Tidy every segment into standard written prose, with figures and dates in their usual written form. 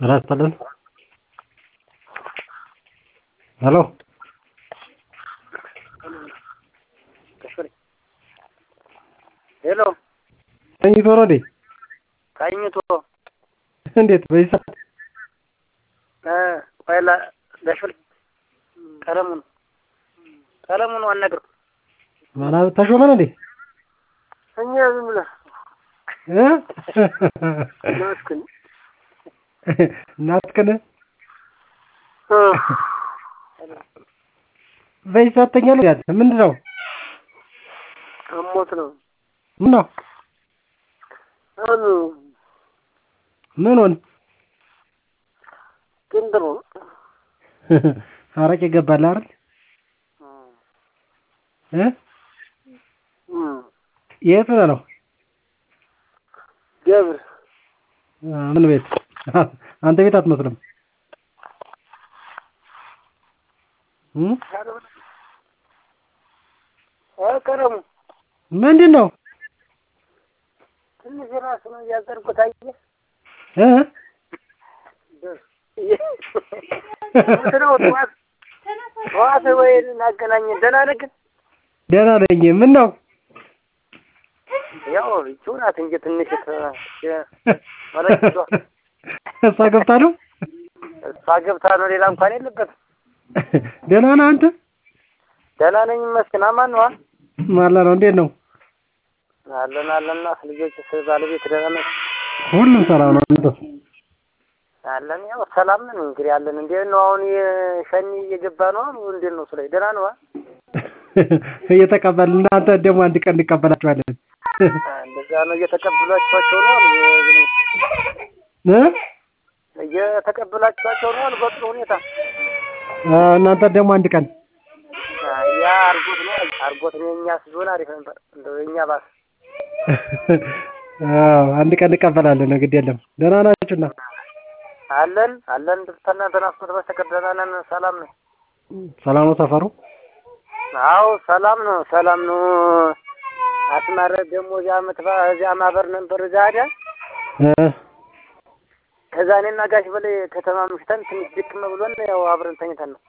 Rastalan. Hello. Hello. ተኝቶ ነው እንዴ? ተኝቶ እንዴት በይሳት ቆይላ ለሽል ቀለሙን አናግረው ማና ተሾመ ነው እንዴ? እኛ ዝም ብለህ ናስከን ናስከን በይሳት ተኛለህ ያለ ምንድነው? አሞት ነው ምን ነው? ምን ሆነ? ግንድሮ አረቄ ገባልህ አይደል? የት ነው? ገብር ምን ቤት? አንተ ቤት አትመስልም። ቀለሙ ምንድነው? ትንሽ ራስ ነው ያዘርኩት አየህ ምንድነው ጠዋት ወይ እናገናኘን ደህና ነህ ግን? ደህና ነኝ። ምን ነው? ያው ይቹ ናት እንጂ ትንሽ መረጃ እሷ ገብታ ነው? እሷ ገብታ ነው ሌላ እንኳን የለበትም። ደህና ነህ አንተ? ደህና ነኝ ይመስገን። አማን ነው ማላ ነው እንዴት ነው? አለና ልጆች ባለቤት ደህና ነው? ሁሉም ሰላም ነው አንተ? አለን ያው ሰላም ነን እንግዲህ አለን። እንዴት ነው አሁን የሸኒ እየገባ ነው እንዴት ነው ስለይ ደህና ነው? እየተቀበልን እናንተ ደግሞ አንድ ቀን እንቀበላችኋለን። እንደዛ ነው እየተቀበላችኋቸው ነው እየተቀበላችኋቸው ነው በጥሩ ሁኔታ። እናንተ ደግሞ አንድ ቀን ያ አርጎት ነው የኛ ሲሆን አሪፍ ነበር እንደው የኛ ባስ አንድ ቀን እንቀበላለን። ግድ የለም ደህና ናችሁና? አለን ተናንተ ናፍቆት በስተቀር ደህና ነን። ሰላም ነው። ሰላም ነው ሰፈሩ? አዎ ሰላም ነው። አስማረ ደግሞ እዚያ ማህበር ነበር ዛሬ ከዛ እኔና ጋሽ በላይ ከተማ ምሽተን ትንሽ ድክም ብሎን ያው አብረን ተኝተን ነው።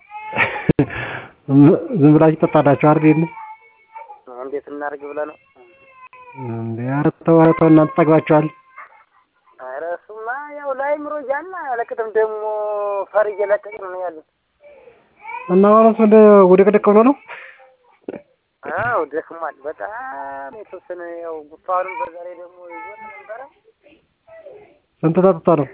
ዝም ብላችሁ ተጣጣላችሁ አይደል? እንዴት እናርግ ብለህ ነው እንዴ? አረተው እናንተ ጠግባችኋል። ኧረ እሱማ ያው ላይምሮ ጃና አለቅጥም ደግሞ ፈር እየለቀቅ ነው ያለው እና ማለት ወደ ቅድቅ ብሎ ነው? አዎ ደክሟል በጣም የተወሰነ ያው ጉፋሩን በዛሬ ደግሞ ይዞት ነበር። ስንት ተጠጣ ነው?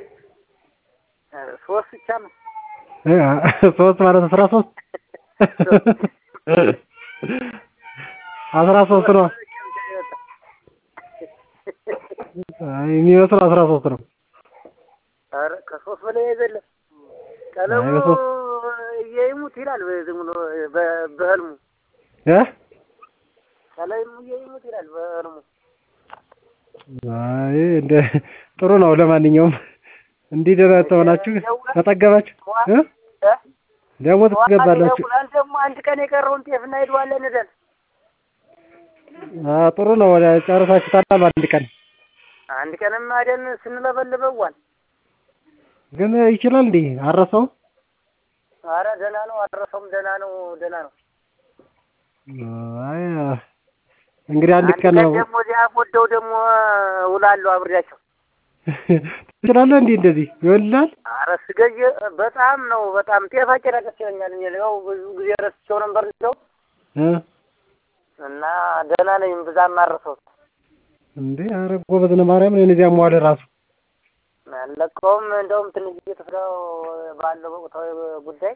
3 ብቻ ነው። 3 ማለት 13 13 ነው። አይ የሚመስለው 13 ነው። ኧረ ከ3 በላይ አይደለም። ቀለሙ ይሙት ይላል ዝም ብሎ በህልሙ ቀለሙ ይሙት ይላል በህልሙ። አይ እንደ ጥሩ ነው። ለማንኛውም እንዲህ ደህና ተሆናችሁ ተጠገባችሁ ደግሞ ትገባላችሁ። ደግሞ አንድ ቀን የቀረውን ጤፍ እናይደዋለን አይደል? ጥሩ ነው። ወደ ጨርሳችሁ ታላል አንድ ቀንም አይደል ስንለበልበዋል። ግን ይችላል እንዴ? አረሰው? ኧረ ደህና ነው። አረሰውም ደህና ነው። አይ እንግዲህ አንድ ቀን ነው ደግሞ እዚያ ወደው ደግሞ ውላለሁ አብሬያቸው። ትችላለህ እንዴ? እንደዚህ ይወላል? ኧረ ስገኝ በጣም ጤፋችን ደስ ይለኛል። ያው ብዙ ጊዜ ረስቸው ነበር ነው እና ደህና ነኝ። ብዛም ማረሰው እንዴ? ኧረ ጎበዝ ነው ማርያም ነው እዚያ መዋል ራሱ አለቀውም። እንደውም ትንሽ እየተፈራው ባለው ወቅታዊ ጉዳይ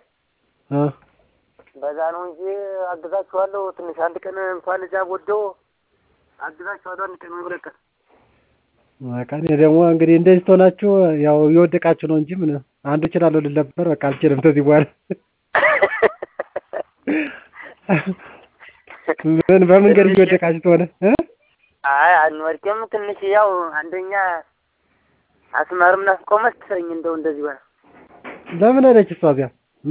በዛ ነው እንጂ አግዛችኋለሁ። ትንሽ አንድ ቀን እንኳን እዚያ ወደው አግዛችኋለሁ። አንድ ቀን ወረቀ ማቃኔ ደግሞ እንግዲህ እንደዚህ ተሆናችሁ ያው እየወደቃችሁ ነው እንጂ ምን አንዱ እችላለሁ ልል ነበር። በቃ አልችልም ከዚህ በኋላ ምን በመንገድ እየወደቃችሁ ተሆነ አይ አንወርቅም። ትንሽ ያው አንደኛ አስማርም ናፍቆ መሰለኝ እንደዚህ ሆነ። ለምን ሄደች እሷ እዚያ?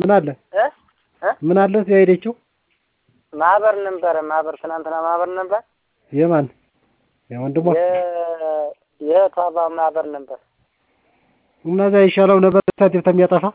ምን አለ እዚያ ሄደችው? ማህበር ትናንትና ማህበር ነበር። የማን የወንድሟ የቷባ ማህበር ነበር። እነዛ ይሻለው ነበር ሳንቲም ተሚያጠፋ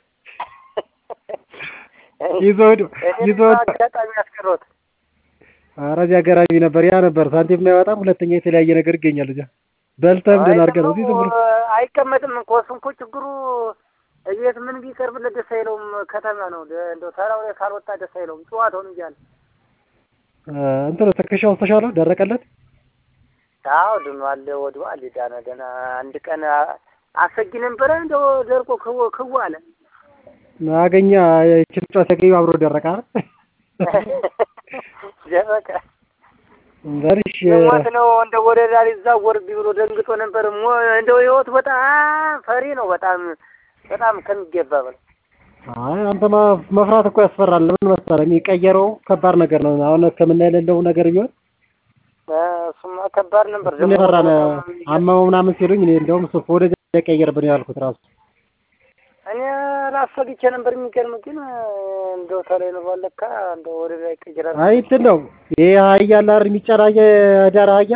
ይዞ አጋጣሚ ያስቀረውት። ኧረ እዚያ ገራሚ ነበር ያ ነበር ሳንቲም የማያወጣም ሁለተኛ የተለያየ ነገር ይገኛል እዚያ በልተህም ደህና አድርገህ ነው እዚህ ዝም ብሎ አይቀመጥም እኮ እሱ እኮ ችግሩ እቤት ምን ቢቀርብለት ደስ አይለውም። ከተማ ነው እንደው ተራው ላይ ካልወጣ ደስ አይለውም። ጨዋታውን እንጂ አለ እንትን ትከሻው ተሻለው ደረቀለት። አዎ ድኗል፣ ወዲዋል፣ ዳነ ደህና። አንድ ቀን አሰጊ ነበረ እንደው ደርቆ ክው አለ። አገኛ እቺን ጨዋታ ያገኘው አብሮ ደረቀ አይደል? ደረቀ ዘርሽ ሞት ነው እንደው ወደ ዳር ይዛወርብኝ ብሎ ደንግጦ ነበር። እንደው ህይወት በጣም ፈሪ ነው፣ በጣም ከሚገባ በላይ። አይ አንተማ መፍራት እኮ ያስፈራል። ምን መሰለህ የሚቀየረው ከባድ ነገር ነው። አሁን ሕክምና የሌለው ነገር ቢሆን እሱማ ከባድ ነበር። ደግሞ ፈራነ አማው ምናምን ሲሉኝ እኔ እንደውም እሱ ወደ ቀየርብኝ ያልኩት ራሱ እኔ ላፈግቼ ነበር። የሚገርም ግን እንደው ተለይ ነው ባለካ እንደው ወደ ላይ ቀየራል። አይ እንትን ነው ይሄ አህያ አለ አይደል የሚጫራ የዳር አህያ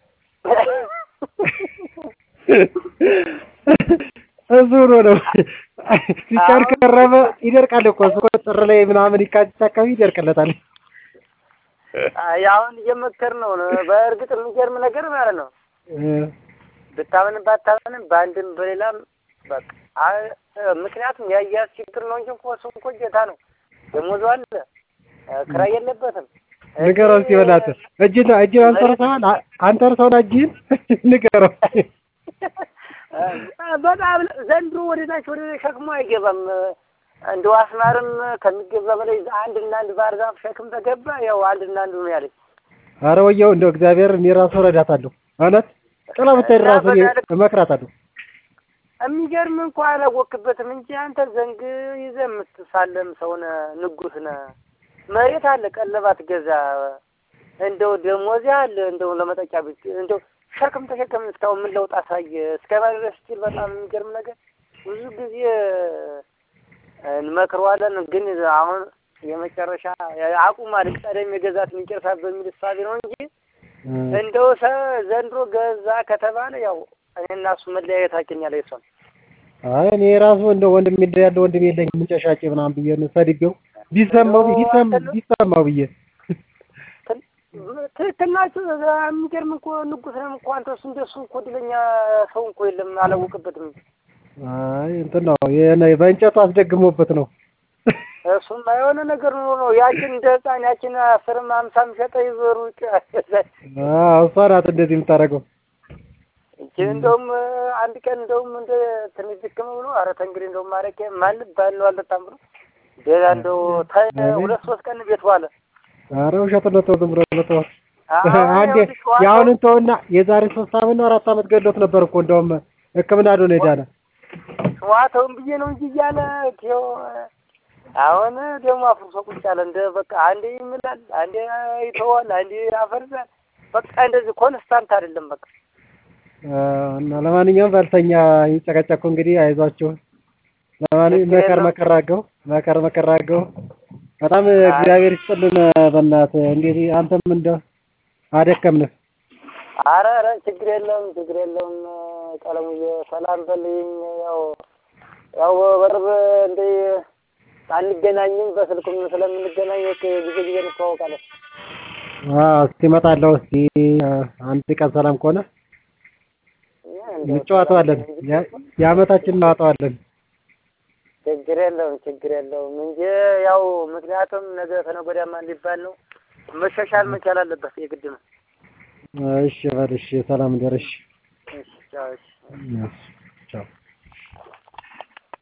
እሱ ነው ሲጫር ከረመ ይደርቃል እኮ እሱ ጥር ላይ ምናምን ይካተት አካባቢ ይደርቅለታል። ያውን እየመከር ነው። በእርግጥ የሚገርም ነገር ማለት ነው። ብታምን ባታምን በአንድም በሌላም በቃ ምክንያቱም ያያዝ ችግር ነው እንጂ እኮ እሱ እኮ ጌታ ነው። ደሞዙ አለ፣ ክራይ የለበትም። ንገረው እስኪ በእናትህ እጅን አንተርሰዋል አንተርሰውን እጅን ንገረው። በጣም ዘንድሮ ወደታች ወደ ሸክሙ አይገባም። እንደው አስማርም ከሚገባ በላይ አንድና አንድ ባህር ዛፍ ሸክም ተገባ። ያው አንድና አንድ ነው ያለኝ። ኧረ ወየው እንደው እግዚአብሔር እኔ ራሱ እረዳታለሁ። እውነት ጥላ ብትሄድ ራሱ እመክራታለሁ። የሚገርም እንኳን አላወቅበትም እንጂ አንተ ዘንግ ይዘህ የምትሳለም ሰው ነህ፣ ንጉስ ነህ። መሬት አለ፣ ቀለባት ገዛ፣ እንደው ደሞዝ አለ፣ እንደው ለመጠጫ ቤት እንደው ሸክም ተሸከም እስካሁን ምን ለውጥ አሳየ እስከ ማድረስ ሲል በጣም የሚገርም ነገር ብዙ ጊዜ እንመክረዋለን። ግን አሁን የመጨረሻ አቁማል። ቀደም የገዛት የሚጨርሳት በሚል እሳቤ ነው እንጂ እንደው ዘንድሮ ገዛ ከተባለ ያው እኔና እሱ መለያየታችን ያለ ይሷል። አይ እኔ ራሱ እንደው ወንድም ያለ ወንድም የለኝ ምንጨሻጭ ምናምን ብዬ ነው ሰድቤው ቢሰማው ብዬ ትክክል ናችሁ። የሚገርም እኮ ንጉስ ነው እኮ አንተ። እሱ እንደሱ እኮ ድለኛ ሰው እኮ የለም፣ አላወቅበትም። አይ እንትን ነው በእንጨቱ አስደግሞበት ነው። እሱማ የሆነ ነገር ነው። ያችን እንደ ህፃን ያችን 10 50 ሸጠ ይዞሩ እሷ ናት እንደዚህ የምታደርገው። እቺ እንደውም አንድ ቀን እንደውም እንደ ትንሽ ድክም ብሎ ኧረ ተንግዲህ እንደውም ማረቄ ማን ባል ነው አልጠጣም ብሎ ሌላ እንደው 2-3 ቀን ቤት ዋለ። ኧረ ውሸት ነው። ተው ዝም ብሎ ነው። አንዴ ያሁንን ተውና የዛሬ 3 አመት ነው 4 አመት ገድሎት ነበር እኮ እንደውም ሕክምና ዶ ነው ሄዳለ። ዋተውን ብዬ ነው እንጂ እያለ አሁን ደግሞ አፍርሶ ቁጭ አለ። እንደ በቃ አንዴ ይምላል፣ አንዴ ይተዋል፣ አንዴ ያፈርሳል። በቃ እንደዚህ ኮንስታንት አይደለም በቃ። እና ለማንኛውም ባልተኛ ይጨቀጨቁ እንግዲህ አይዟችሁ። ለማንኛውም መከር አድርገው በጣም እግዚአብሔር ይስጥልን። በእናትህ እንግዲህ አንተም እንደው አደከምንህ። ኧረ ችግር የለውም። ቀለሙዬ ሰላም በልኝ። ያው በቅርብ እንደ አንገናኝም በስልኩም ስለምንገናኝ ጊዜ እንተዋወቃለን። እስኪ እመጣለሁ። እስኪ አንድ ቀን ሰላም ከሆነ እንጨዋታለን። የዓመታችን እናወጣዋለን። ችግር የለውም እንጂ ያው ምክንያቱም ነገ ከነገ ወዲያማ ሊባል ነው። መሻሻል መቻል አለበት የግድ ነው። እሺ በል እሺ፣ ሰላም ደረሽ። እሺ ቻው። ቻው